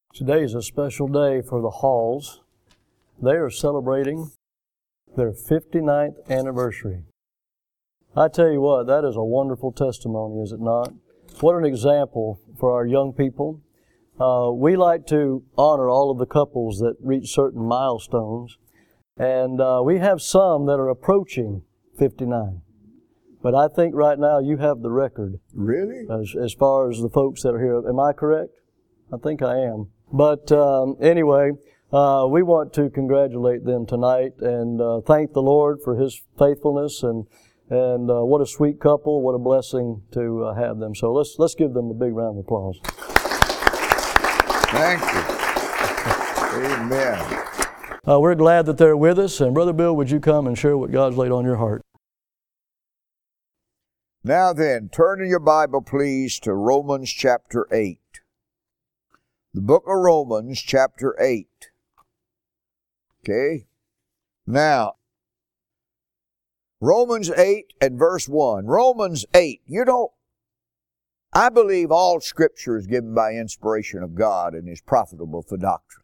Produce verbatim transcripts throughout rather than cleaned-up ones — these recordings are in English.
Today is a special day for the Halls. They are celebrating their fifty-ninth anniversary. I tell you what, that is a wonderful testimony, is it not? What an example for our young people. Uh, we like to honor all of the couples that reach certain milestones, and uh, we have some that are approaching fifty-nine. But I think right now you have the record. Really? As, as far as the folks that are here. Am I correct? I think I am. But um, anyway, uh, we want to congratulate them tonight and uh, thank the Lord for His faithfulness, and and uh, what a sweet couple, what a blessing to uh, have them. So let's let's give them a big round of applause. Thank you. Amen. Uh, we're glad that they're with us, and Brother Bill, would you come and share what God's laid on your heart? Now then, turn in your Bible, please, to Romans chapter eight. The book of Romans, chapter eight. Okay? Now, Romans eight and verse one. Romans eight. You know, I believe all Scripture is given by inspiration of God and is profitable for doctrine.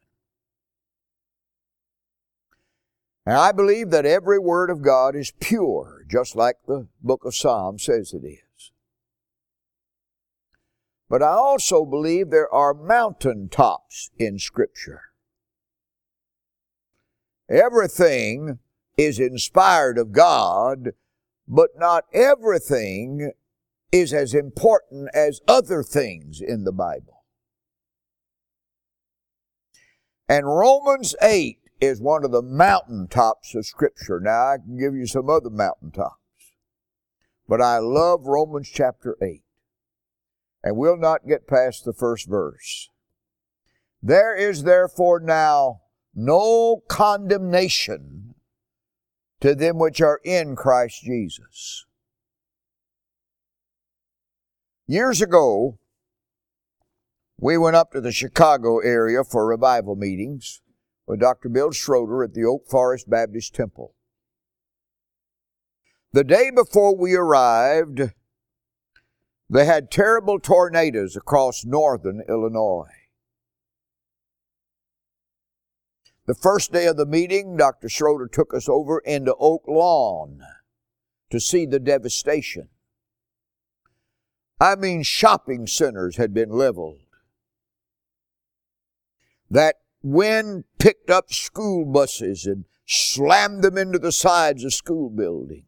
And I believe that every word of God is pure, just like the book of Psalms says it is. But I also believe there are mountaintops in Scripture. Everything is inspired of God, but not everything is as important as other things in the Bible. And Romans eight is one of the mountaintops of Scripture. Now, I can give you some other mountaintops, but I love Romans chapter eight. And we'll not get past the first verse. There is therefore now no condemnation to them which are in Christ Jesus. Years ago, we went up to the Chicago area for revival meetings with Doctor Bill Schroeder at the Oak Forest Baptist Temple. The day before we arrived, they had terrible tornadoes across northern Illinois. The first day of the meeting, Doctor Schroeder took us over into Oak Lawn to see the devastation. I mean, shopping centers had been leveled. That wind picked up school buses and slammed them into the sides of school buildings.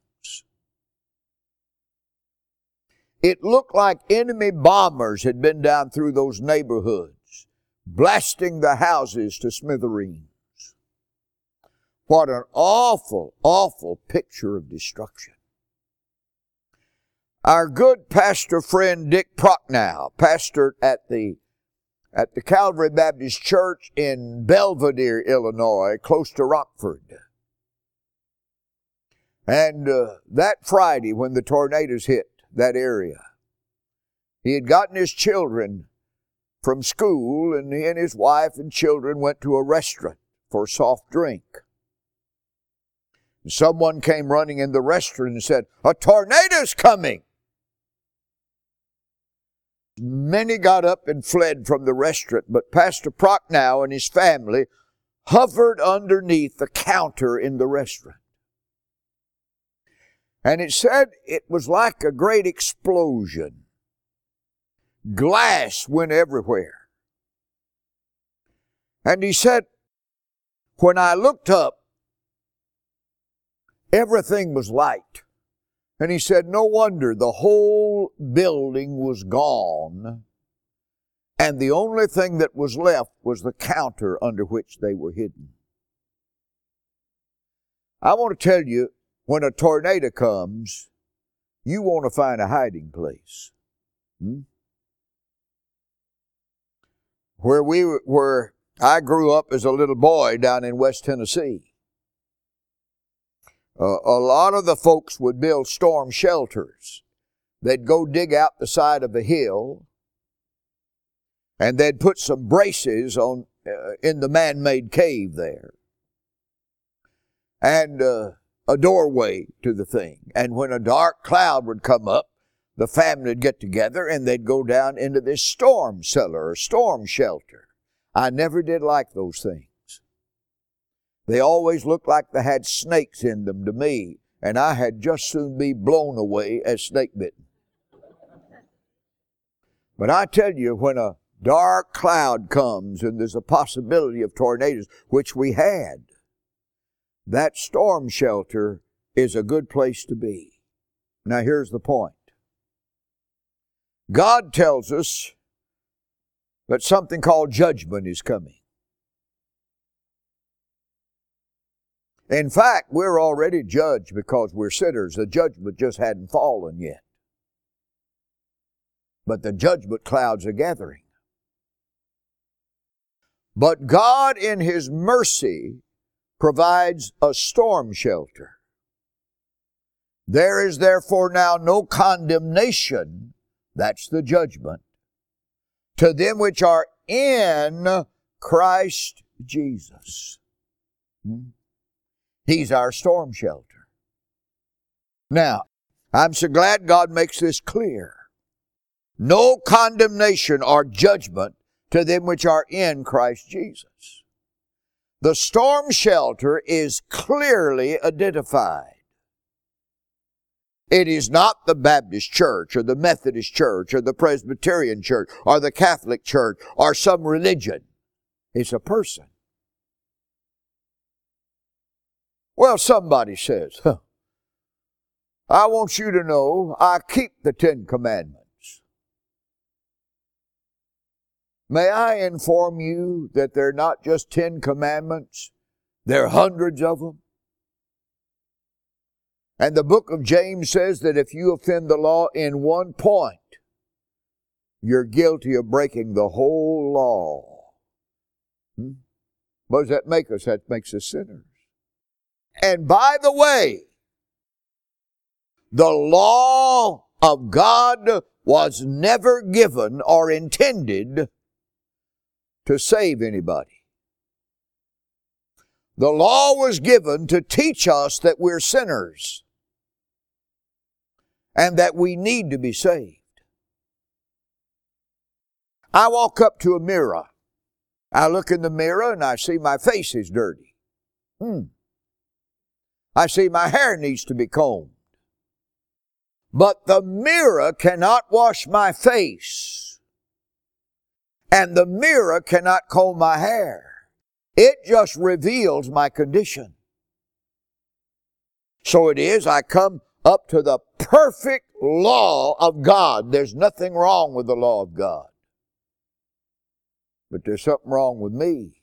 It looked like enemy bombers had been down through those neighborhoods, blasting the houses to smithereens. What an awful, awful picture of destruction. Our good pastor friend Dick Prochnow, pastored at the, at the Calvary Baptist Church in Belvedere, Illinois, close to Rockford. And uh, that Friday when the tornadoes hit that area, he had gotten his children from school, and he and his wife and children went to a restaurant for a soft drink. And someone came running in the restaurant and said, "A tornado's coming!" Many got up and fled from the restaurant, but Pastor Prochnow and his family hovered underneath the counter in the restaurant. And it said it was like a great explosion. Glass went everywhere. And he said, when I looked up, everything was light. And he said, no wonder the whole building was gone, and the only thing that was left was the counter under which they were hidden. I want to tell you, when a tornado comes, you want to find a hiding place. Hmm? Where we were, I grew up as a little boy down in West Tennessee. Uh, a lot of the folks would build storm shelters. They'd go dig out the side of a hill, and they'd put some braces on uh, in the man-made cave there, and uh, a doorway to the thing. And when a dark cloud would come up, the family would get together and they'd go down into this storm cellar or storm shelter. I never did like those things. They always looked like they had snakes in them to me, and I had just soon be blown away as snake bitten. But I tell you, when a dark cloud comes and there's a possibility of tornadoes, which we had, that storm shelter is a good place to be. Now here's the point. God tells us that something called judgment is coming. In fact, we're already judged because we're sinners. The judgment just hadn't fallen yet. But the judgment clouds are gathering. But God in His mercy provides a storm shelter. There is therefore now no condemnation, that's the judgment, to them which are in Christ Jesus. Hmm? He's our storm shelter. Now, I'm so glad God makes this clear. No condemnation or judgment to them which are in Christ Jesus. The storm shelter is clearly identified. It is not the Baptist church or the Methodist church or the Presbyterian church or the Catholic church or some religion. It's a person. Well, somebody says, huh, I want you to know I keep the Ten Commandments. May I inform you that they're not just Ten Commandments, there are hundreds of them. And the book of James says that if you offend the law in one point, you're guilty of breaking the whole law. Hmm? What does that make us? That makes us sinners. And by the way, the law of God was never given or intended to save anybody. The law was given to teach us that we're sinners and that we need to be saved. I walk up to a mirror. I look in the mirror and I see my face is dirty. Hmm. I see my hair needs to be combed. But the mirror cannot wash my face. And the mirror cannot comb my hair. It just reveals my condition. So it is, I come up to the perfect law of God. There's nothing wrong with the law of God. But there's something wrong with me.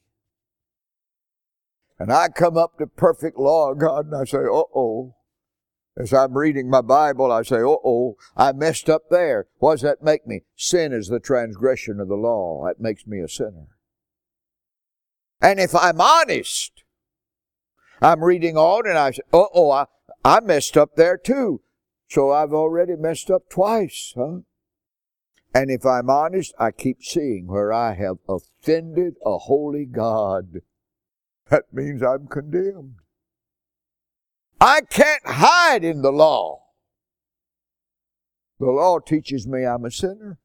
And I come up to perfect law of God and I say, uh-oh. As I'm reading my Bible, I say, uh-oh, I messed up there. What does that make me? Sin is the transgression of the law. That makes me a sinner. And if I'm honest, I'm reading on and I say, uh-oh, I, I messed up there too. So I've already messed up twice, huh? And if I'm honest, I keep seeing where I have offended a holy God. That means I'm condemned. I can't hide in the law. The law teaches me I'm a sinner.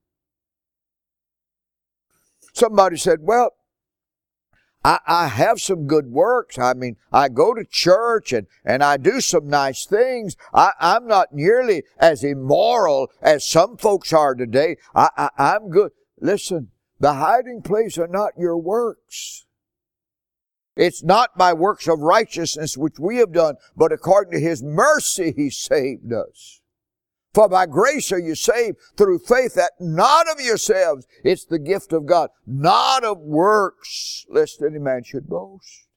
Somebody said, well, I, I have some good works. I mean, I go to church and, and I do some nice things. I, I'm not nearly as immoral as some folks are today. I, I, I'm good. Listen, the hiding place are not your works. It's not by works of righteousness which we have done, but according to His mercy He saved us. For by grace are you saved through faith, that not of yourselves, it's the gift of God, not of works, lest any man should boast.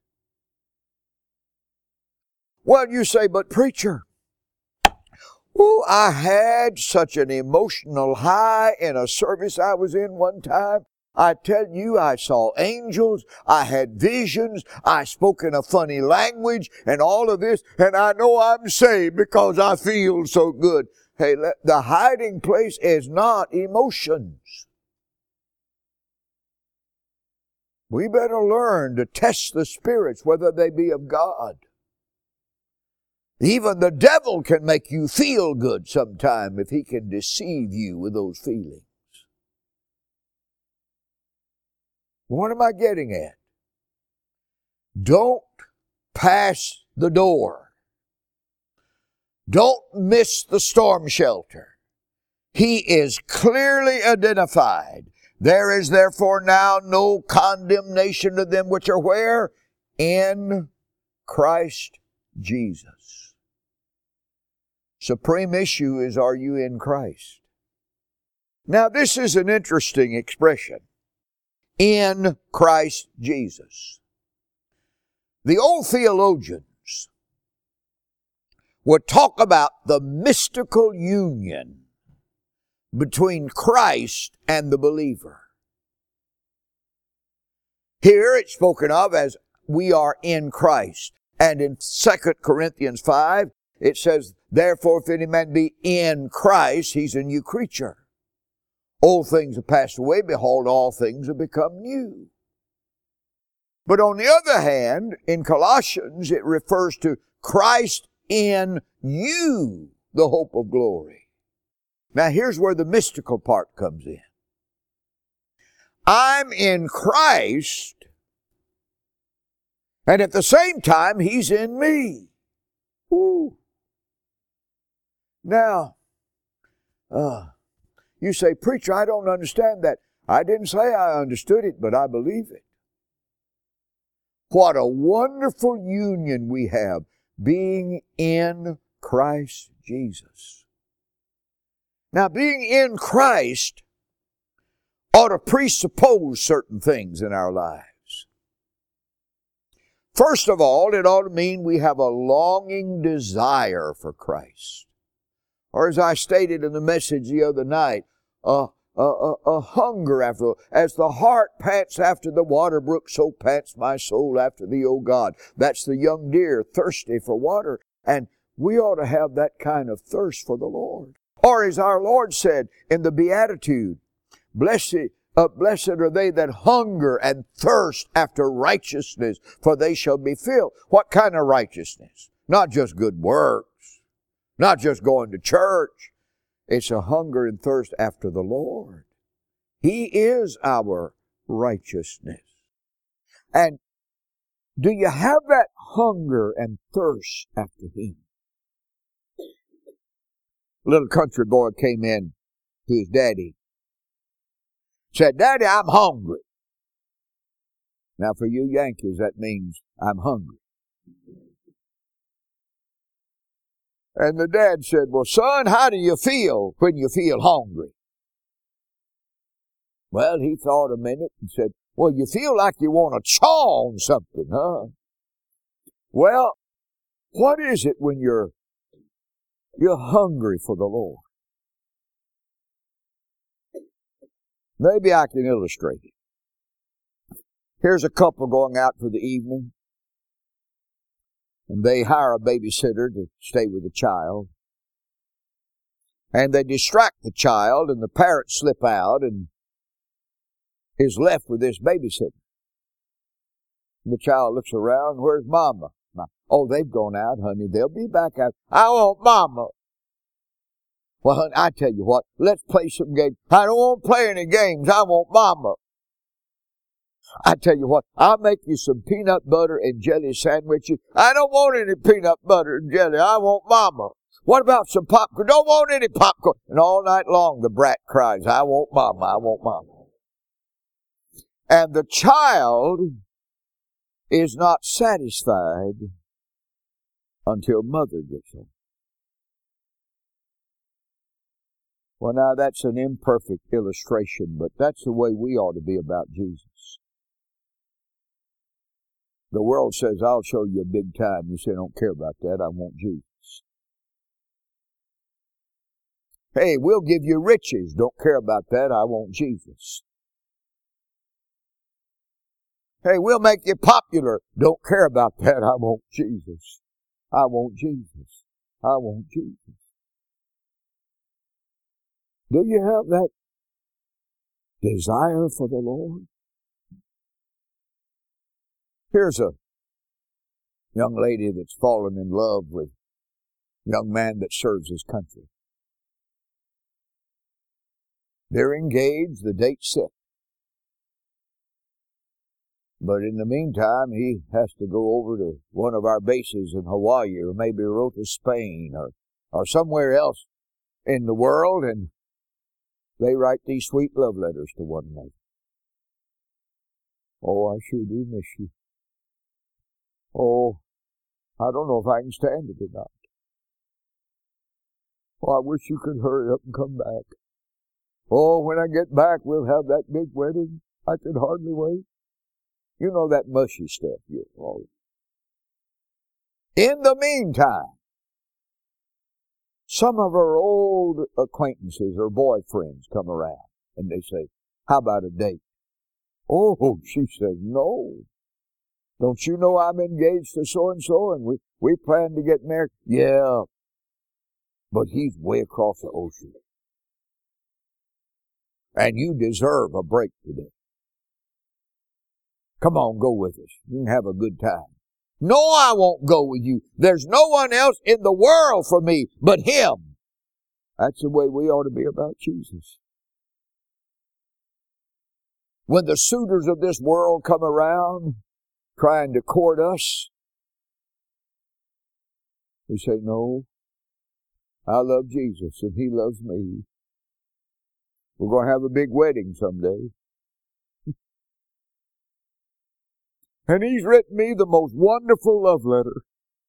Well, you say, but preacher, oh, I had such an emotional high in a service I was in one time. I tell you, I saw angels, I had visions, I spoke in a funny language, and all of this, and I know I'm saved because I feel so good. Hey, the hiding place is not emotions. We better learn to test the spirits, whether they be of God. Even the devil can make you feel good sometime if he can deceive you with those feelings. What am I getting at? Don't pass the door. Don't miss the storm shelter. He is clearly identified. There is therefore now no condemnation to them which are where? In Christ Jesus. Supreme issue is, are you in Christ? Now this is an interesting expression. In Christ Jesus. The old theologians would talk about the mystical union between Christ and the believer. Here it's spoken of as we are in Christ. And in Second Corinthians five, it says, therefore if any man be in Christ, he's a new creature. Old things have passed away, behold, all things have become new. But on the other hand, in Colossians, it refers to Christ in you, the hope of glory. Now here's where the mystical part comes in. I'm in Christ, and at the same time, He's in me. Ooh. Now, uh, you say, preacher, I don't understand that. I didn't say I understood it, but I believe it. What a wonderful union we have being in Christ Jesus. Now, being in Christ ought to presuppose certain things in our lives. First of all, it ought to mean we have a longing desire for Christ. Or as I stated in the message the other night, a, a, a, a hunger after, as the heart pants after the water brook, so pants my soul after thee, O God. That's the young deer thirsty for water. And we ought to have that kind of thirst for the Lord. Or as our Lord said in the Beatitude, blessed, uh, blessed are they that hunger and thirst after righteousness, for they shall be filled. What kind of righteousness? Not just good works. Not just going to church. It's a hunger and thirst after the Lord. He is our righteousness. And do you have that hunger and thirst after Him? A little country boy came in to his daddy. Said, Daddy, I'm hungry. Now for you Yankees, that means I'm hungry. And the dad said, well, son, how do you feel when you feel hungry? Well, he thought a minute and said, well, you feel like you want to chaw on something, huh? Well, what is it when you're, you're hungry for the Lord? Maybe I can illustrate it. Here's a couple going out for the evening. And they hire a babysitter to stay with the child. And they distract the child, and the parents slip out and is left with this babysitter. The child looks around, where's Mama? Oh, they've gone out, honey. They'll be back out. I want Mama. Well, honey, I tell you what, let's play some games. I don't want to play any games. I want Mama. I tell you what, I'll make you some peanut butter and jelly sandwiches. I don't want any peanut butter and jelly. I want Mama. What about some popcorn? Don't want any popcorn. And all night long the brat cries, I want Mama, I want Mama. And the child is not satisfied until Mother gets home. Well, now that's an imperfect illustration, but that's the way we ought to be about Jesus. The world says, I'll show you a big time. You say, I don't care about that. I want Jesus. Hey, we'll give you riches. Don't care about that. I want Jesus. Hey, we'll make you popular. Don't care about that. I want Jesus. I want Jesus. I want Jesus. Do you have that desire for the Lord? Here's a young lady that's fallen in love with a young man that serves his country. They're engaged, the date's set. But in the meantime, he has to go over to one of our bases in Hawaii, or maybe Rota, Spain, or, or somewhere else in the world, and they write these sweet love letters to one another. Oh, I sure do miss you. Oh, I don't know if I can stand it or not. Oh, I wish you could hurry up and come back. Oh, when I get back, we'll have that big wedding. I can hardly wait. You know that mushy stuff. You know. In the meantime, some of our old acquaintances or boyfriends come around, and they say, how about a date? Oh, she says, no. Don't you know I'm engaged to so-and-so, and we, we plan to get married? Yeah, but he's way across the ocean. And you deserve a break today. Come on, go with us. You can have a good time. No, I won't go with you. There's no one else in the world for me but Him. That's the way we ought to be about Jesus. When the suitors of this world come around trying to court us, we say, no, I love Jesus and He loves me. We're going to have a big wedding someday. And He's written me the most wonderful love letter.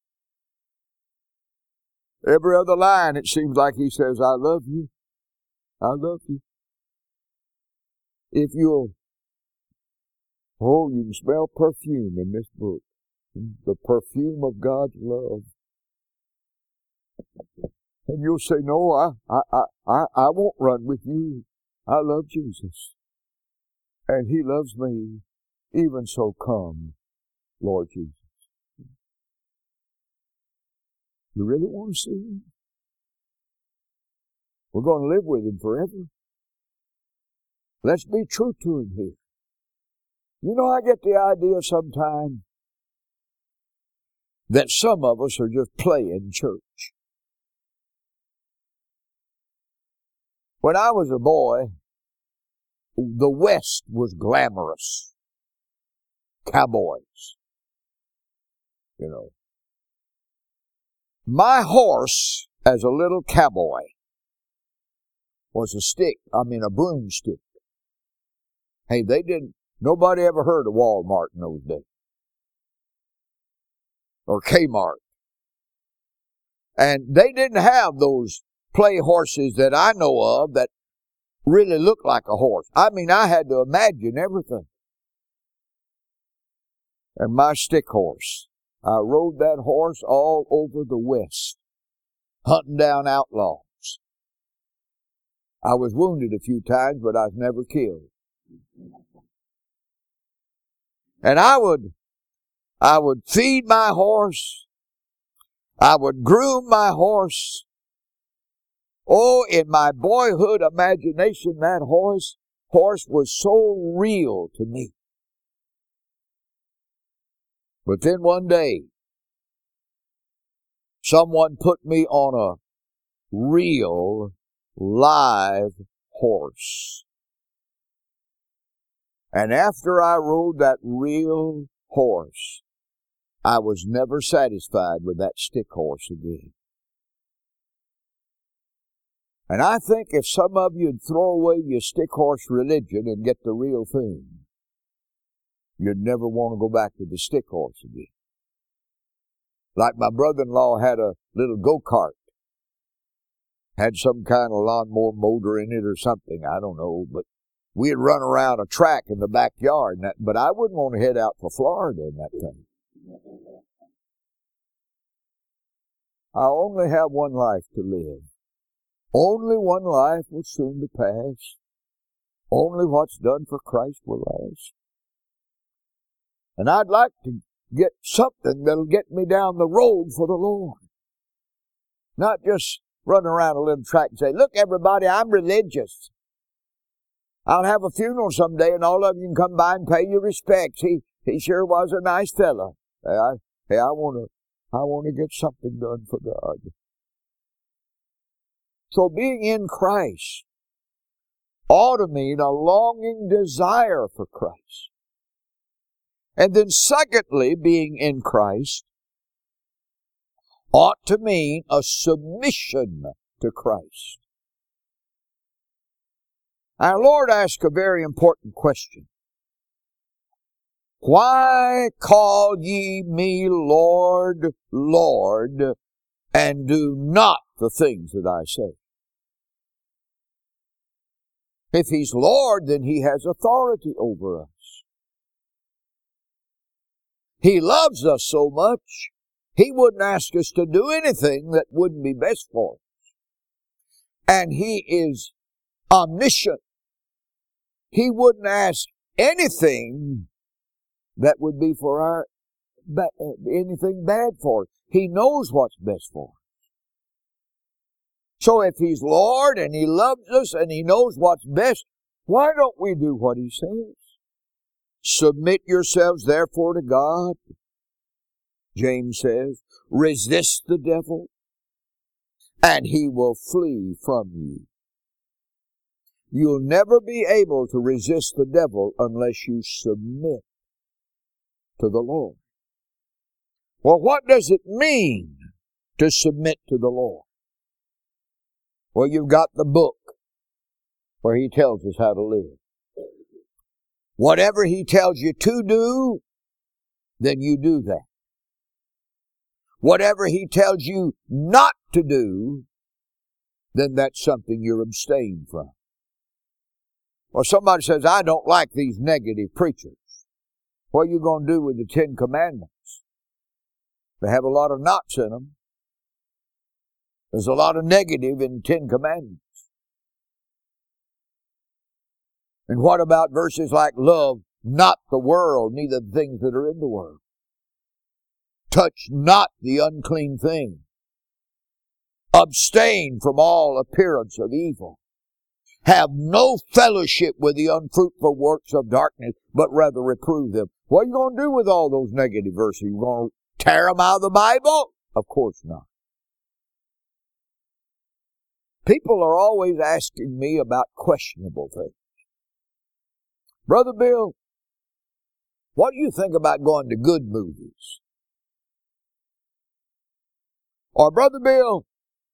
Every other line, it seems like He says, I love you. I love you. If you'll, oh, you can smell perfume in this book. The perfume of God's love. And you'll say, no, I, I, I, I won't run with you. I love Jesus. And He loves me. Even so, come, Lord Jesus. You really want to see Him? We're going to live with Him forever. Let's be true to Him here. You know, I get the idea sometimes that some of us are just playing church. When I was a boy, the West was glamorous. Cowboys. You know. My horse, as a little cowboy, was a stick. I mean, a broomstick. Hey, they didn't, nobody ever heard of Walmart in those days. Or Kmart. And they didn't have those play horses that I know of that really look like a horse. I mean, I had to imagine everything. And my stick horse, I rode that horse all over the West, hunting down outlaws. I was wounded a few times, but I was never killed. And I would, I would feed my horse. I would groom my horse. Oh, in my boyhood imagination, that horse, horse was so real to me. But then one day, someone put me on a real, live horse. And after I rode that real horse, I was never satisfied with that stick horse again. And I think if some of you'd throw away your stick horse religion and get the real thing, you'd never want to go back to the stick horse again. Like my brother-in-law had a little go-kart. Had some kind of lawnmower motor in it or something, I don't know. But we'd run around a track in the backyard. And that, but I wouldn't want to head out for Florida in that thing. I only have one life to live. Only one life will soon be past. Only what's done for Christ will last. And I'd like to get something that'll get me down the road for the Lord. Not just run around a little track and say, look, everybody, I'm religious. I'll have a funeral someday and all of you can come by and pay your respects. He he sure was a nice fellow. Hey, I, hey, I want to I want to get something done for God. So being in Christ ought to mean a longing desire for Christ. And then secondly, being in Christ ought to mean a submission to Christ. Our Lord asked a very important question. Why call ye me Lord, Lord, and do not the things that I say? If He's Lord, then He has authority over us. He loves us so much, He wouldn't ask us to do anything that wouldn't be best for us. And He is omniscient. He wouldn't ask anything that would be for our, anything bad for us. He knows what's best for us. So if He's Lord and He loves us and He knows what's best, why don't we do what He says? Submit yourselves therefore to God. James says, resist the devil, and he will flee from you. You'll never be able to resist the devil unless you submit to the Lord. Well, what does it mean to submit to the Lord? Well, you've got the book where He tells us how to live. Whatever He tells you to do, then you do that. Whatever He tells you not to do, then that's something you're abstaining from. Well, somebody says, I don't like these negative preachers. What are you going to do with the Ten Commandments? They have a lot of knots in them. There's a lot of negative in the Ten Commandments. And what about verses like, love not the world, neither the things that are in the world? Touch not the unclean thing. Abstain from all appearance of evil. Have no fellowship with the unfruitful works of darkness, but rather reprove them. What are you going to do with all those negative verses? You going to tear them out of the Bible? Of course not. People are always asking me about questionable things. Brother Bill, what do you think about going to good movies? Or, Brother Bill,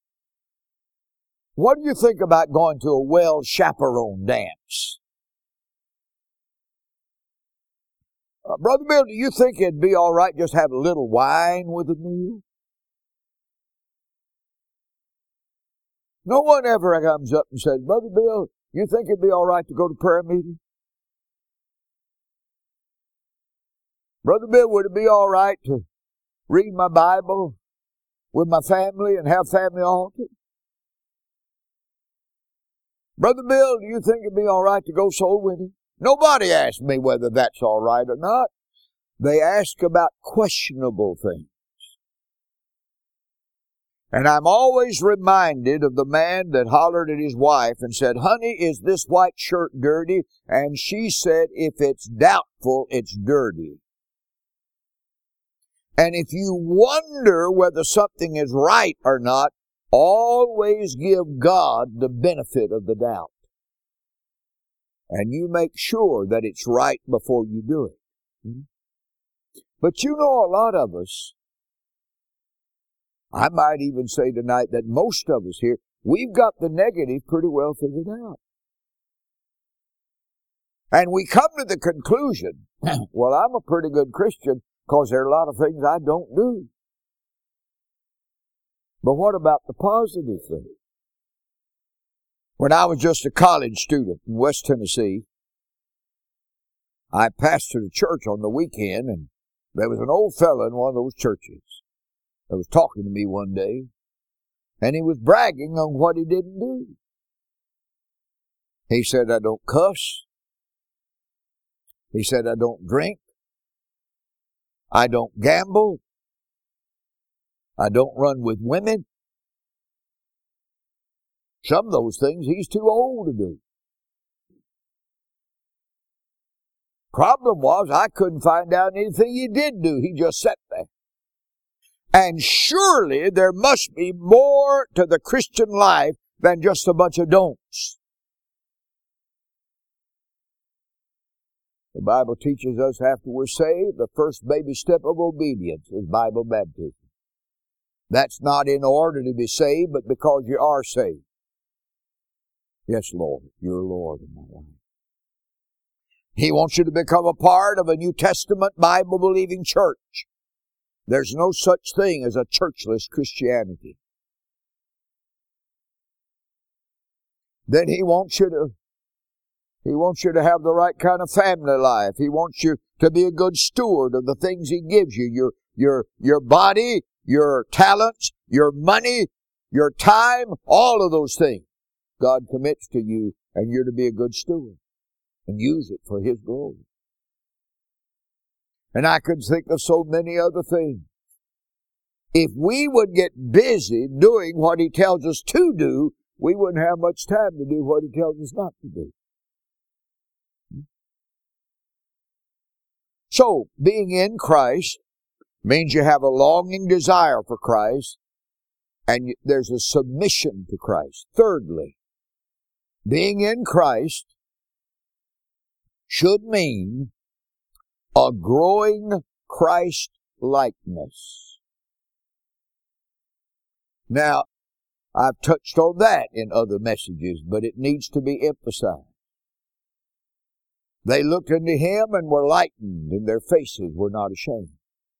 what do you think about going to a well-chaperoned dance? Uh, Brother Bill, do you think it'd be all right just have a little wine with a meal? No one ever comes up and says, Brother Bill, you think it'd be all right to go to prayer meeting? Brother Bill, would it be all right to read my Bible with my family and have family altar? Brother Bill, do you think it'd be all right to go soul winning? Nobody asked me whether that's all right or not. They ask about questionable things. And I'm always reminded of the man that hollered at his wife and said, honey, is this white shirt dirty? And she said, if it's doubtful, it's dirty. And if you wonder whether something is right or not, always give God the benefit of the doubt. And you make sure that it's right before you do it. But you know, a lot of us, I might even say tonight that most of us here, we've got the negative pretty well figured out. And we come to the conclusion, well, I'm a pretty good Christian because there are a lot of things I don't do. But what about the positive thing? When I was just a college student in West Tennessee, I pastored a church on the weekend, and there was an old fella in one of those churches that was talking to me one day, and he was bragging on what he didn't do. He said, I don't cuss. He said, I don't drink. I don't gamble. I don't run with women. Some of those things he's too old to do. Problem was, I couldn't find out anything he did do. He just sat there. And surely there must be more to the Christian life than just a bunch of don'ts. The Bible teaches us after we're saved, the first baby step of obedience is Bible baptism. That's not in order to be saved, but because you are saved. Yes, Lord, you're Lord in my life. He wants you to become a part of a New Testament Bible-believing church. There's no such thing as a churchless Christianity. Then He wants you to He wants you to have the right kind of family life. He wants you to be a good steward of the things He gives you. Your, your, your body, your talents, your money, your time, all of those things God commits to you, and you're to be a good steward and use it for His glory. And I could think of so many other things. If we would get busy doing what He tells us to do, we wouldn't have much time to do what He tells us not to do. So, being in Christ means you have a longing desire for Christ, and there's a submission to Christ. Thirdly, being in Christ should mean a growing Christ-likeness. Now, I've touched on that in other messages, but it needs to be emphasized. They looked into Him and were lightened, and their faces were not ashamed.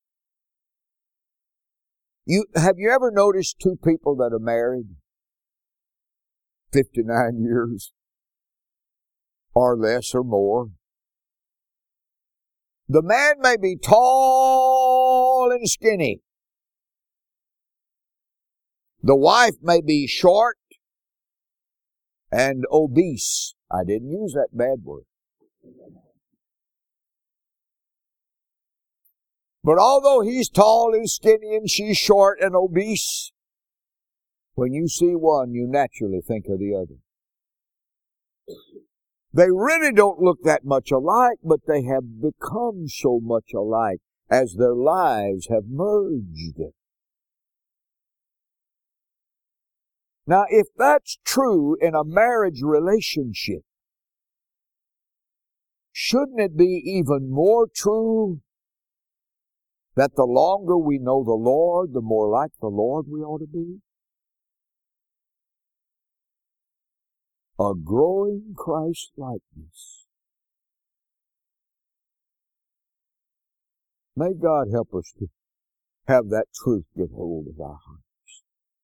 You, have you ever noticed two people that are married fifty-nine years or less or more? The man may be tall and skinny. The wife may be short and obese. I didn't use that bad word. But although he's tall and skinny and she's short and obese, when you see one, you naturally think of the other. They really don't look that much alike, but they have become so much alike as their lives have merged. Now, if that's true in a marriage relationship, shouldn't it be even more true that the longer we know the Lord, the more like the Lord we ought to be? A growing Christ-likeness. May God help us to have that truth get hold of our hearts.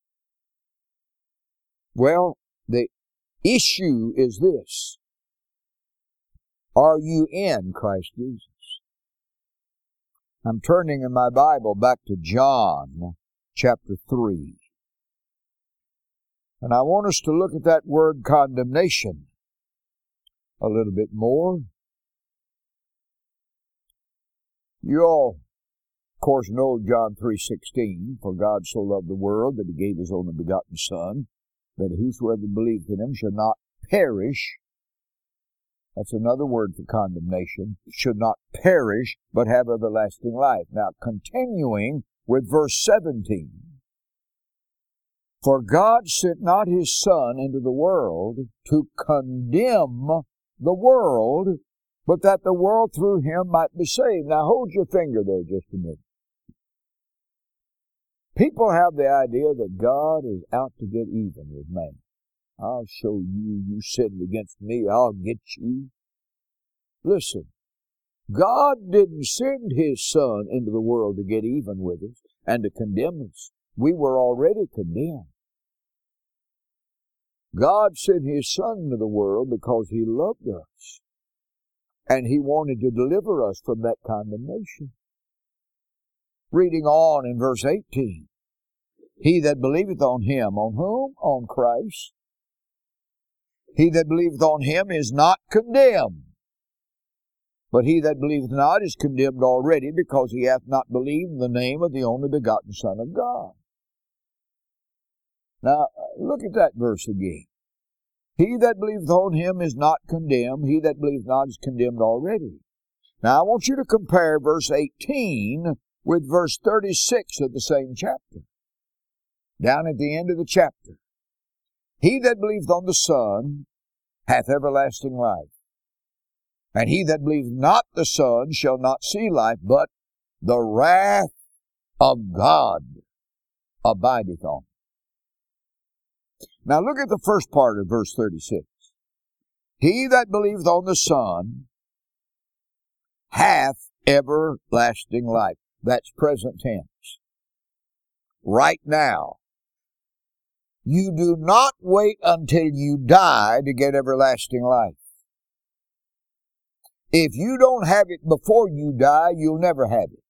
Well, the issue is this. Are you in Christ Jesus? I'm turning in my Bible back to John chapter three. And I want us to look at that word condemnation a little bit more. You all, of course, know John three sixteen. For God so loved the world that He gave His only begotten Son, that whosoever believeth in Him shall not perish. That's another word for condemnation. Should not perish, but have everlasting life. Now, continuing with verse seventeen. For God sent not His Son into the world to condemn the world, but that the world through Him might be saved. Now, hold your finger there just a minute. People have the idea that God is out to get even with man. I'll show you, you sinned against me, I'll get you. Listen, God didn't send His Son into the world to get even with us and to condemn us. We were already condemned. God sent His Son into the world because He loved us, and He wanted to deliver us from that condemnation. Reading on in verse eighteen. He that believeth on Him, on whom? On Christ. He that believeth on Him is not condemned. But he that believeth not is condemned already, because he hath not believed in the name of the only begotten Son of God. Now, look at that verse again. He that believeth on Him is not condemned. He that believeth not is condemned already. Now, I want you to compare verse eighteen with verse thirty-six of the same chapter. Down at the end of the chapter. He that believeth on the Son hath everlasting life. And he that believeth not the Son shall not see life, but the wrath of God abideth on him. Now look at the first part of verse thirty-six. He that believeth on the Son hath everlasting life. That's present tense. Right now. You do not wait until you die to get everlasting life. If you don't have it before you die, you'll never have it.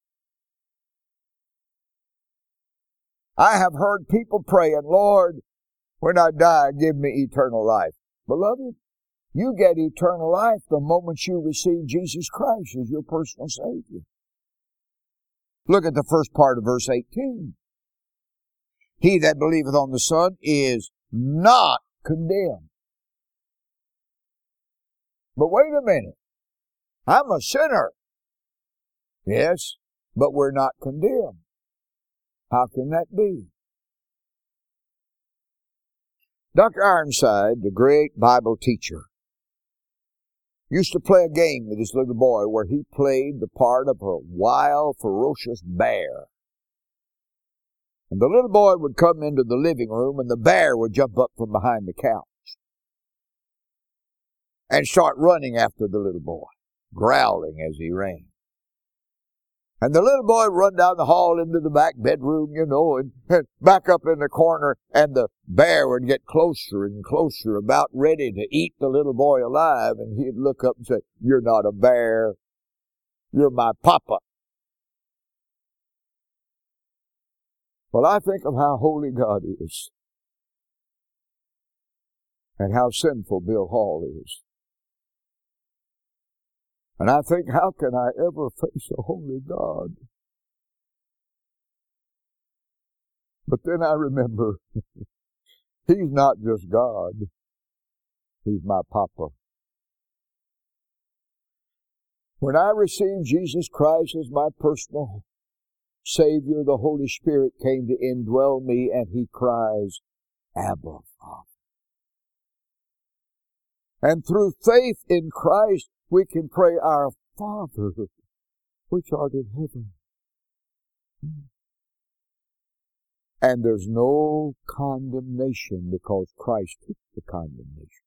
I have heard people praying, Lord, when I die, give me eternal life. Beloved, you get eternal life the moment you receive Jesus Christ as your personal Savior. Look at the first part of verse eighteen. He that believeth on the Son is not condemned. But wait a minute. I'm a sinner. Yes, but we're not condemned. How can that be? Doctor Ironside, the great Bible teacher, used to play a game with this little boy where he played the part of a wild, ferocious bear. And the little boy would come into the living room and the bear would jump up from behind the couch and start running after the little boy, growling as he ran. And the little boy would run down the hall into the back bedroom, you know, and, and back up in the corner, and the bear would get closer and closer, about ready to eat the little boy alive, and he'd look up and say, "You're not a bear. You're my papa." Well, I think of how holy God is and how sinful Bill Hall is. And I think, how can I ever face a holy God? But then I remember, He's not just God. He's my papa. When I received Jesus Christ as my personal Savior, the Holy Spirit came to indwell me, and He cries, "Abba, Father." And through faith in Christ, we can pray, "Our Father, which art in heaven." And there's no condemnation because Christ took the condemnation.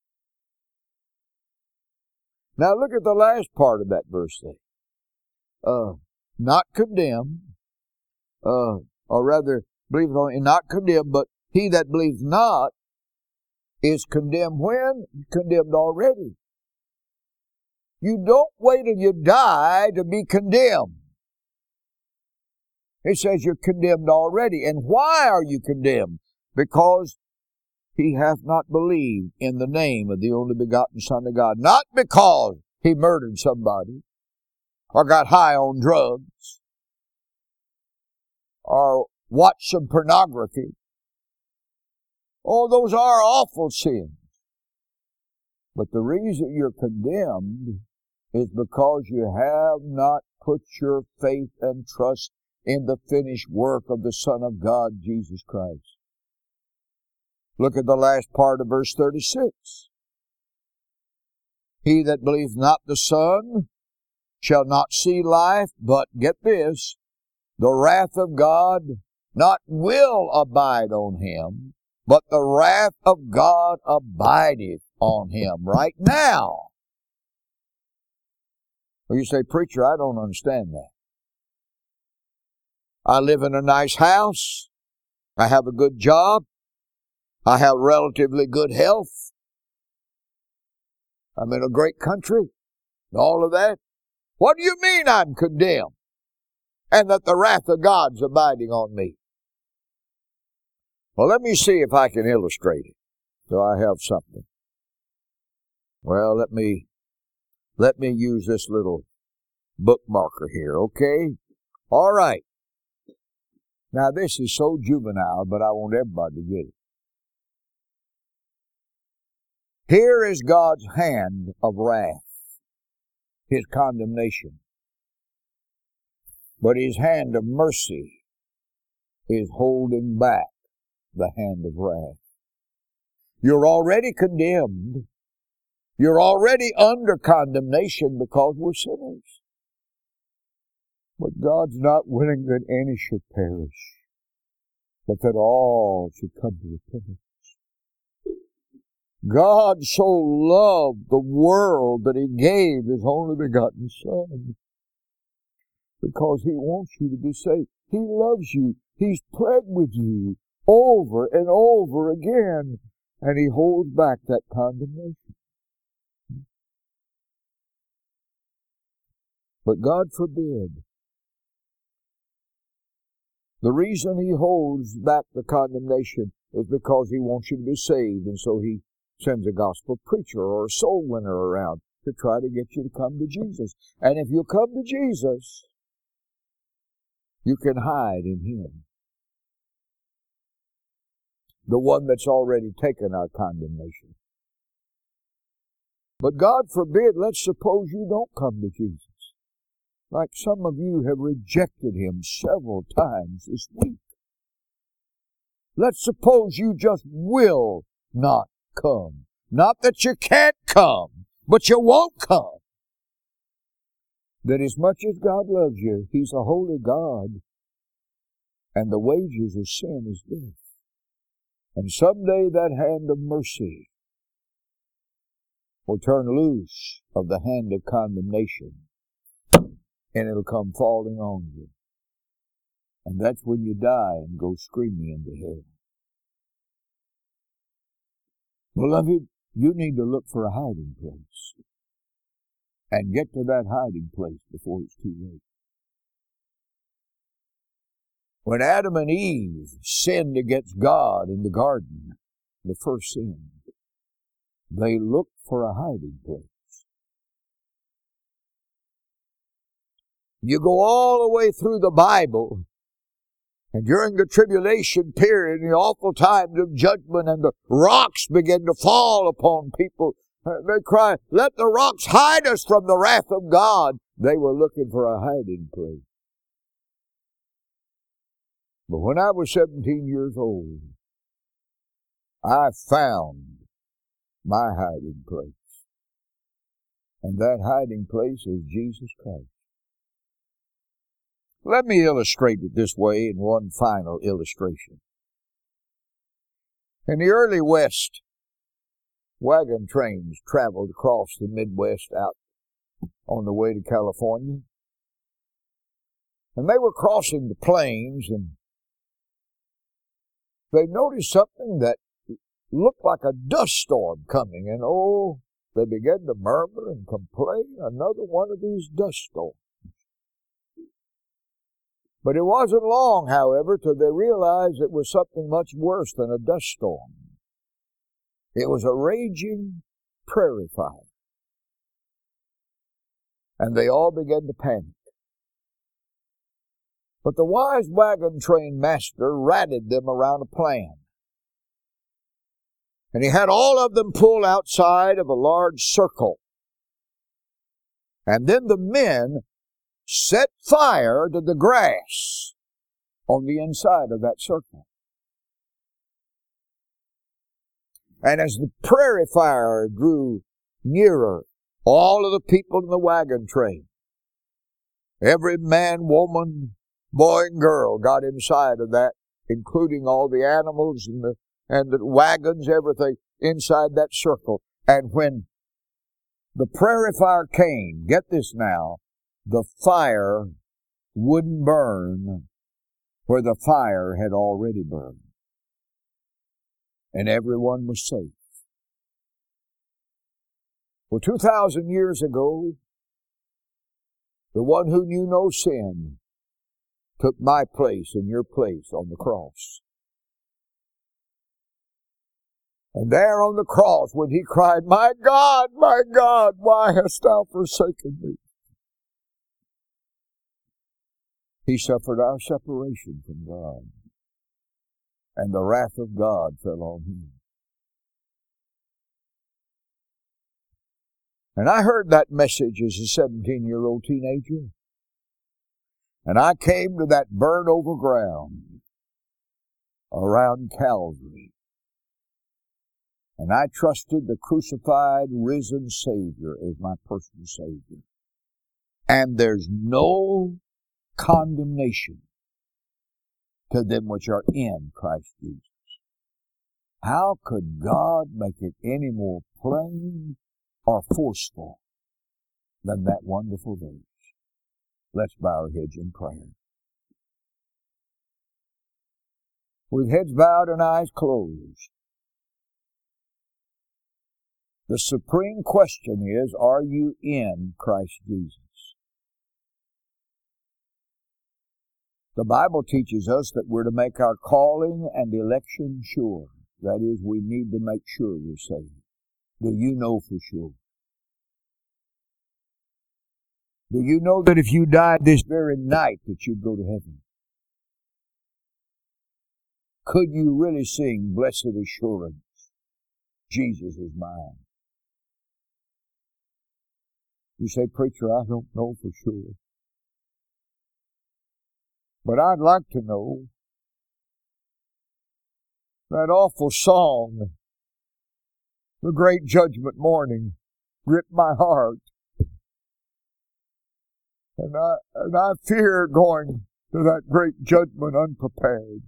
Now look at the last part of that verse there. Uh, not condemned, uh, or rather, believe it or not condemned, but he that believes not is condemned when? Condemned already. You don't wait till you die to be condemned. It says you're condemned already. And why are you condemned? Because he hath not believed in the name of the only begotten Son of God. Not because he murdered somebody, or got high on drugs, or watched some pornography. Oh, those are awful sins. But the reason you're condemned is because you have not put your faith and trust in the finished work of the Son of God, Jesus Christ. Look at the last part of verse thirty-six. He that believeth not the Son shall not see life, but, get this, the wrath of God not will abide on him, but the wrath of God abideth on him right now. Well, you say, "Preacher, I don't understand that. I live in a nice house. I have a good job. I have relatively good health. I'm in a great country. All of that. What do you mean I'm condemned? And that the wrath of God's abiding on me?" Well, let me see if I can illustrate it. So I have something. Well, let me, let me use this little bookmarker here, okay? All right. Now, this is so juvenile, but I want everybody to get it. Here is God's hand of wrath, His condemnation. But His hand of mercy is holding back the hand of wrath. You're already condemned, You're already under condemnation because we're sinners. But God's not willing that any should perish, but that all should come to repentance. God so loved the world that He gave His only begotten Son, because He wants you to be saved. He loves you. He's pled with you over and over again, and He holds back that condemnation. But God forbid. The reason He holds back the condemnation is because He wants you to be saved, and so He sends a gospel preacher or a soul winner around to try to get you to come to Jesus. And if you come to Jesus, you can hide in Him, the one that's already taken our condemnation. But God forbid, let's suppose you don't come to Jesus. Like some of you have rejected Him several times this week. Let's suppose you just will not come. Not that you can't come, but you won't come. That as much as God loves you, He's a holy God, and the wages of sin is death. And someday that hand of mercy will turn loose of the hand of condemnation, and it'll come falling on you. And that's when you die and go screaming into hell. Beloved, you need to look for a hiding place and get to that hiding place before it's too late. When Adam and Eve sinned against God in the garden, the first sin, they looked for a hiding place. You go all the way through the Bible, and during the tribulation period, the awful times of judgment, and the rocks begin to fall upon people, they cry, "Let the rocks hide us from the wrath of God." They were looking for a hiding place. But when I was seventeen years old, I found my hiding place. And that hiding place is Jesus Christ. Let me illustrate it this way in one final illustration. In the early West, wagon trains traveled across the Midwest out on the way to California. And they were crossing the plains, and they noticed something that looked like a dust storm coming. And oh, they began to murmur and complain, another one of these dust storms. But it wasn't long, however, till they realized it was something much worse than a dust storm. It was a raging prairie fire. And they all began to panic. But the wise wagon train master ratted them around a plan. And he had all of them pull outside of a large circle. And then the men set fire to the grass on the inside of that circle. And as the prairie fire grew nearer, all of the people in the wagon train, every man, woman, boy, and girl got inside of that, including all the animals and the, and the wagons, everything inside that circle. And when the prairie fire came, get this now, the fire wouldn't burn where the fire had already burned. And everyone was safe. Well, two thousand years ago, the one who knew no sin took my place and your place on the cross. And there on the cross, when he cried, "My God, my God, why hast thou forsaken me?" He suffered our separation from God, and the wrath of God fell on him. And I heard that message as a seventeen-year-old teenager, and I came to that burned over ground around Calvary. And I trusted the crucified, risen Savior as my personal Savior. And there's no condemnation to them which are in Christ Jesus. How could God make it any more plain or forceful than that wonderful verse? Let's bow our heads in prayer. With heads bowed and eyes closed, the supreme question is, are you in Christ Jesus? The Bible teaches us that we're to make our calling and election sure. That is, we need to make sure we're saved. Do you know for sure? Do you know that if you died this very night that you'd go to heaven? Could you really sing, "Blessed Assurance, Jesus is mine"? You say, "Preacher, I don't know for sure. But I'd like to know." That awful song, "The Great Judgment Morning," gripped my heart. And I, and I fear going to that great judgment unprepared.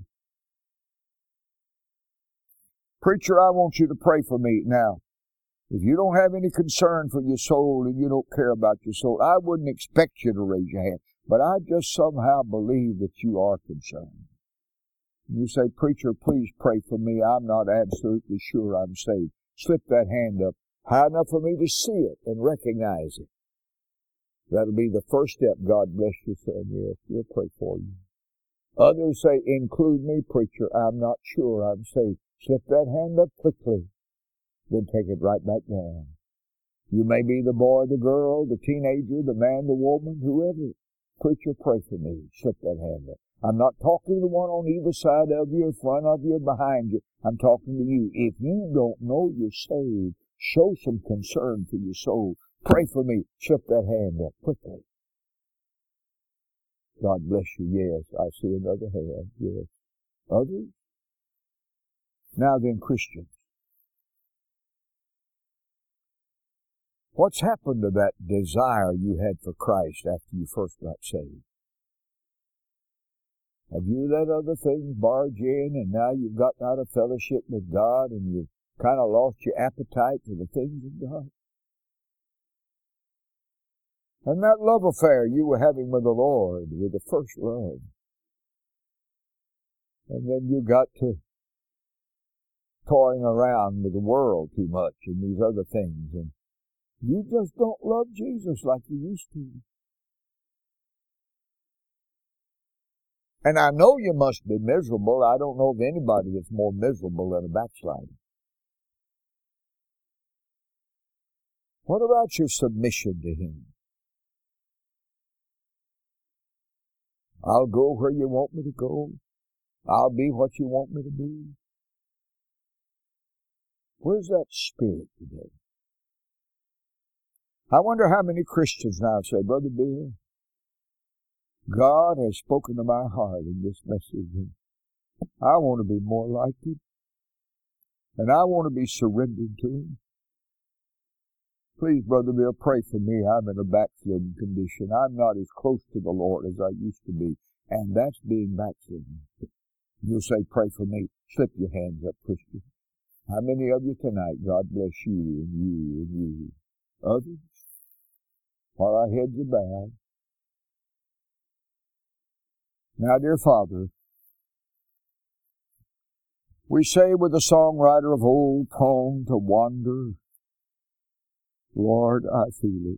Preacher, I want you to pray for me now. If you don't have any concern for your soul and you don't care about your soul, I wouldn't expect you to raise your hand. But I just somehow believe that you are concerned. You say, "Preacher, please pray for me. I'm not absolutely sure I'm saved." Slip that hand up high enough for me to see it and recognize it. That'll be the first step. God bless you, son. Yes, we'll pray for you. Others say, "Include me, preacher. I'm not sure I'm saved." Slip that hand up quickly. Then take it right back down. You may be the boy, the girl, the teenager, the man, the woman, whoever. "Preacher, pray for me." Slip that hand up. I'm not talking to the one on either side of you, in front of you, behind you. I'm talking to you. If you don't know you're saved, show some concern for your soul. "Pray for me." Slip that hand up quickly. God bless you. Yes, I see another hand. Yes. Others? Now then, Christians, what's happened to that desire you had for Christ after you first got saved? Have you let other things barge in, and now you've gotten out of fellowship with God and you've kind of lost your appetite for the things of God? And that love affair you were having with the Lord, with the first love, and then you got to toying around with the world too much and these other things, and you just don't love Jesus like you used to. And I know you must be miserable. I don't know of anybody that's more miserable than a backslider. What about your submission to Him? I'll go where you want me to go. I'll be what you want me to be. Where's that spirit today? I wonder how many Christians now say, "Brother Bill, God has spoken to my heart in this message, and I want to be more like Him, and I want to be surrendered to Him. Please, Brother Bill, pray for me. I'm in a backslidden condition. I'm not as close to the Lord as I used to be, and that's being backslidden." You'll say, "Pray for me." Slip your hands up, Christian. How many of you tonight, God bless you and you and you? Others? While our heads are bowed. Now, dear Father, we say with the songwriter of old, "Prone to wander, Lord, I feel it.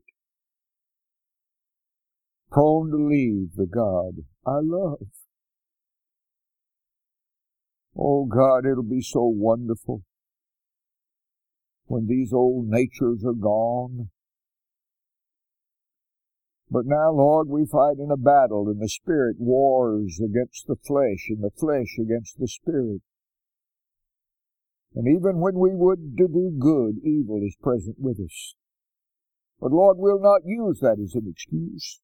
Prone to leave the God I love. Oh God, it'll be so wonderful when these old natures are gone. But now, Lord, we fight in a battle, and the Spirit wars against the flesh, and the flesh against the Spirit. And even when we would to do good, evil is present with us. But Lord, we'll not use that as an excuse.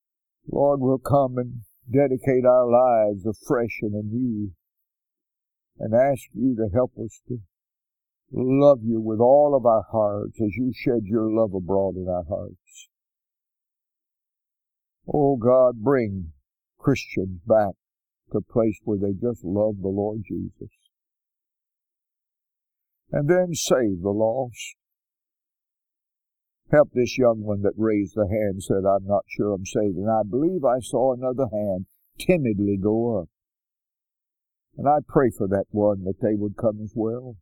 Lord, we'll come and dedicate our lives afresh and anew. and ask you to help us to love you with all of our hearts as you shed your love abroad in our hearts. Oh God, bring Christians back to a place where they just love the Lord Jesus. And then save the lost. Help this young one that raised the hand and said, I'm not sure I'm saved. And I believe I saw another hand timidly go up. And I pray for that one that they would come as well.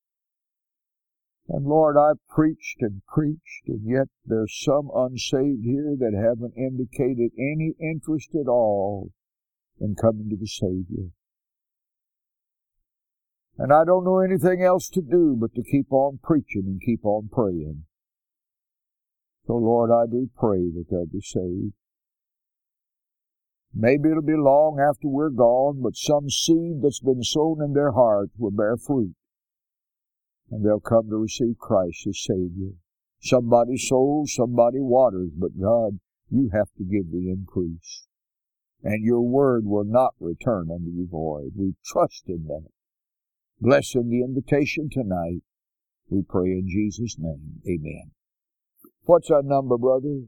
And Lord, I've preached and preached, and yet there's some unsaved here that haven't indicated any interest at all in coming to the Savior. And I don't know anything else to do but to keep on preaching and keep on praying. So Lord, I do pray that they'll be saved. Maybe it'll be long after we're gone, but some seed that's been sown in their hearts will bear fruit. And they'll come to receive Christ as Savior. Somebody sows, somebody waters, but God, you have to give the increase. And your word will not return unto you void. We trust in that. Blessing the invitation tonight, we pray in Jesus' name. Amen. What's our number, brother?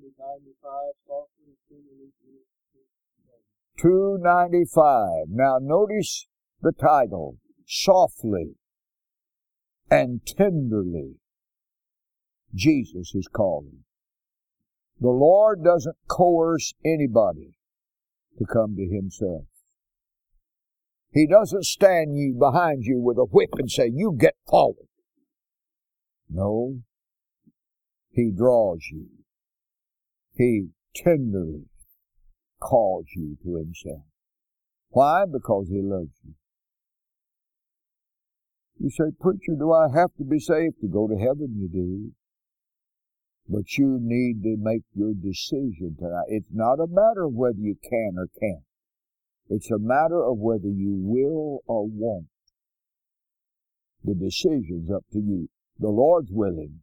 two ninety-five. Now notice the title, Softly and Tenderly, Jesus is calling. The Lord doesn't coerce anybody to come to Himself. He doesn't stand you behind you with a whip and say, you get forward. No. He draws you. He tenderly calls you to Himself. Why? Because He loves you. You say, preacher, do I have to be saved to go to heaven? You do. But you need to make your decision tonight. It's not a matter of whether you can or can't. It's a matter of whether you will or won't. The decision's up to you. The Lord's willing.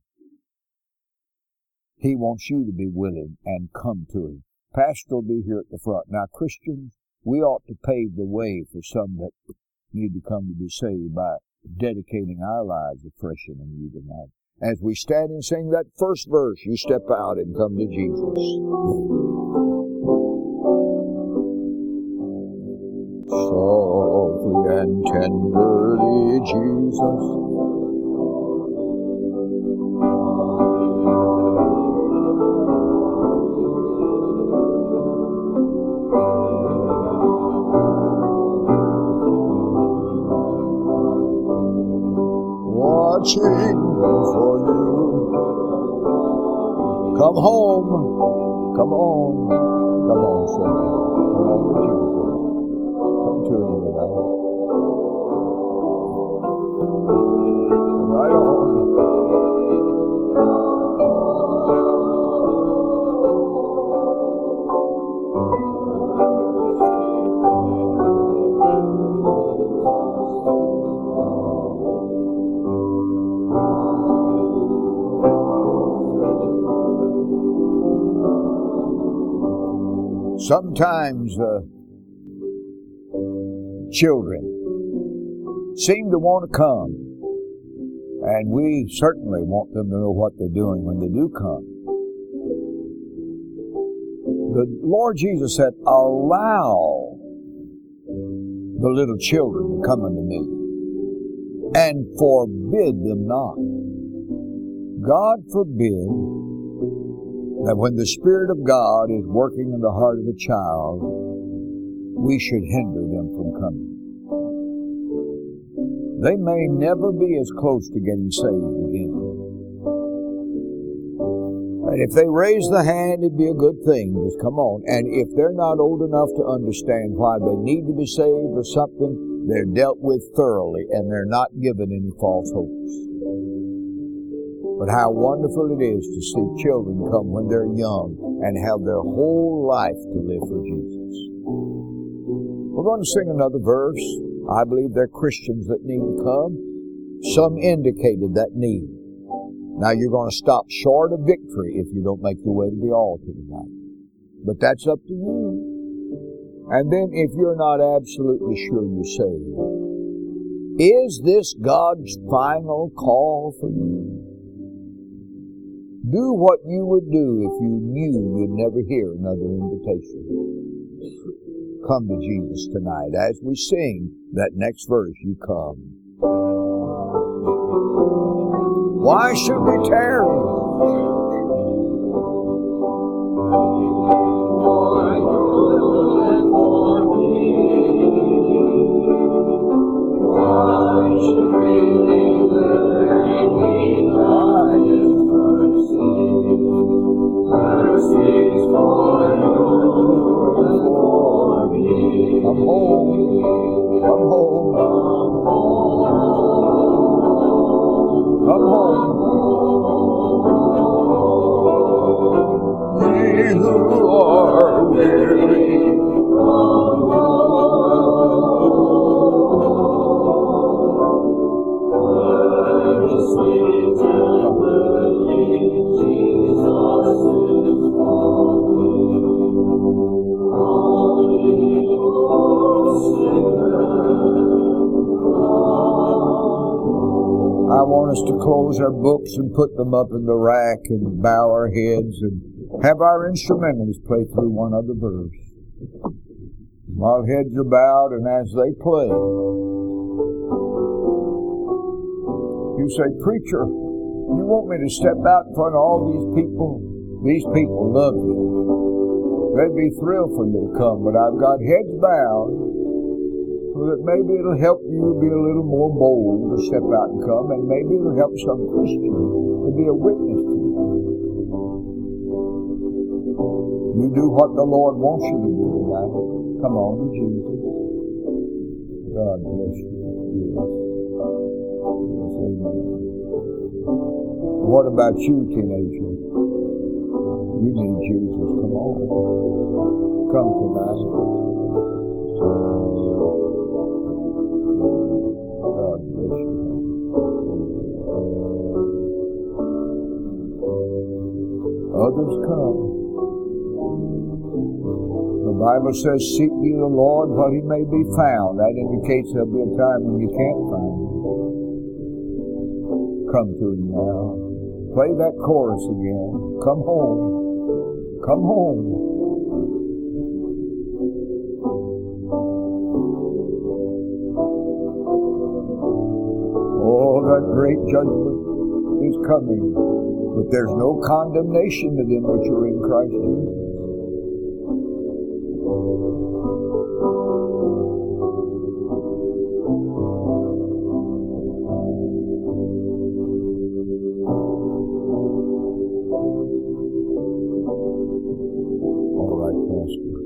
He wants you to be willing and come to Him. Pastor will be here at the front. Now, Christians, we ought to pave the way for some that need to come to be saved by dedicating our lives afresh in you tonight. As we stand and sing that first verse, you step out and come to Jesus. Softly and tenderly, Jesus, watching for you. Come home. Come on. Come on, son. Come on to Jesus. Come to Him now. Right on. Sometimes uh, children seem to want to come, and we certainly want them to know what they're doing when they do come. The Lord Jesus said, allow the little children to come unto me, and forbid them not. God forbid that when the Spirit of God is working in the heart of a child, we should hinder them from coming. They may never be as close to getting saved again. And if they raise the hand, it'd be a good thing. Just come on. And if they're not old enough to understand why they need to be saved or something, they're dealt with thoroughly, and they're not given any false hopes. But how wonderful it is to see children come when they're young and have their whole life to live for Jesus. We're going to sing another verse. I believe there are Christians that need to come. Some indicated that need. Now you're going to stop short of victory if you don't make your way to the altar tonight. But that's up to you. And then if you're not absolutely sure you're saved, Is this God's final call for you? Do what you would do if you knew you'd never hear another invitation. Come to Jesus tonight. As we sing that next verse, you come. Why should we tarry? Why should we linger and wait on mercies for you and for me? Come home, come home, come home. Ye who are weary, come home. Sweet tenderly, Jesus is I want us to close our books and put them up in the rack and bow our heads and have our instrumentalists play through one other verse. While heads are bowed and as they play, you say, "Preacher, you want me to step out in front of all these people? These people love you. They'd be thrilled for you to come, but I've got heads bowed so that maybe it'll help you be a little more bold to step out and come, and maybe it'll help some Christian to be a witness to you. You do what the Lord wants you to do tonight. Come on to Jesus. God bless you. Yes. Yes, amen. What about you, teenager? You need Jesus. Come on. Come tonight. God bless you. Others come. The Bible says, "Seek ye the Lord while he may be found." That indicates there'll be a time when you can't find him. Come to him now. Play that chorus again. Come home. Come home. Oh, that great judgment is coming. But there's no condemnation to them which are in Christ Jesus. All right, Pastor.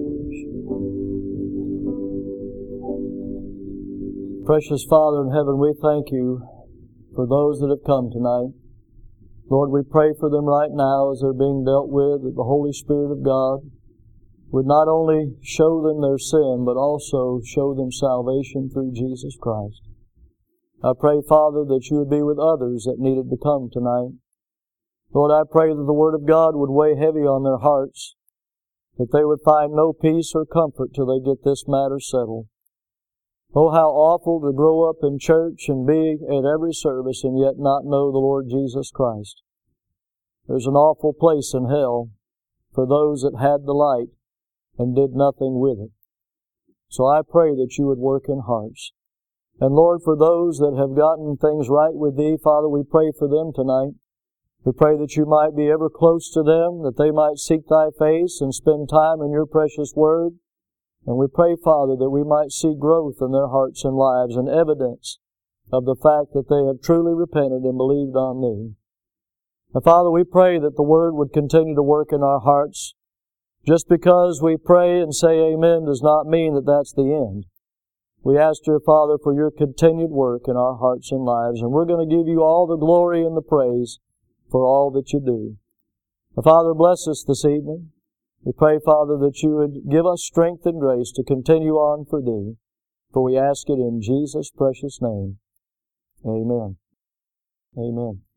Precious Father in heaven, we thank you for those that have come tonight. Lord, we pray for them right now as they're being dealt with, that the Holy Spirit of God would not only show them their sin, but also show them salvation through Jesus Christ. I pray, Father, that you would be with others that needed to come tonight. Lord, I pray that the Word of God would weigh heavy on their hearts, that they would find no peace or comfort till they get this matter settled. Oh, how awful to grow up in church and be at every service and yet not know the Lord Jesus Christ. There's an awful place in hell for those that had the light and did nothing with it. So I pray that you would work in hearts. And Lord, for those that have gotten things right with Thee, Father, we pray for them tonight. We pray that you might be ever close to them, that they might seek Thy face and spend time in your precious Word. And we pray, Father, that we might see growth in their hearts and lives and evidence of the fact that they have truly repented and believed on Thee. And Father, we pray that the Word would continue to work in our hearts. Just because we pray and say amen does not mean that that's the end. We ask, dear Father, for your continued work in our hearts and lives, and we're going to give you all the glory and the praise for all that you do. And Father, bless us this evening. We pray, Father, that you would give us strength and grace to continue on for Thee. For we ask it in Jesus' precious name. Amen. Amen.